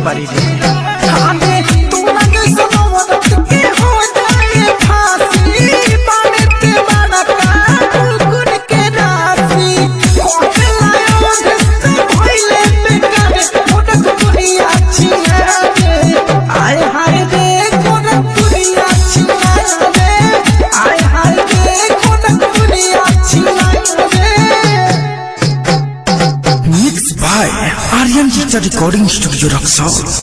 बारी रे आने तू लगे सनोवत के हो जाए फांसी बाने ते बड़ा का कुन के रासी कोटे लायो से भइले बेकार मोटक दुनिया छिया रे आय हाय रे कोटक दुनिया छिया रे आय हाय रे कोटक दुनिया छिया रे। Mixed by Aryan Digital Recording Studio Roxol।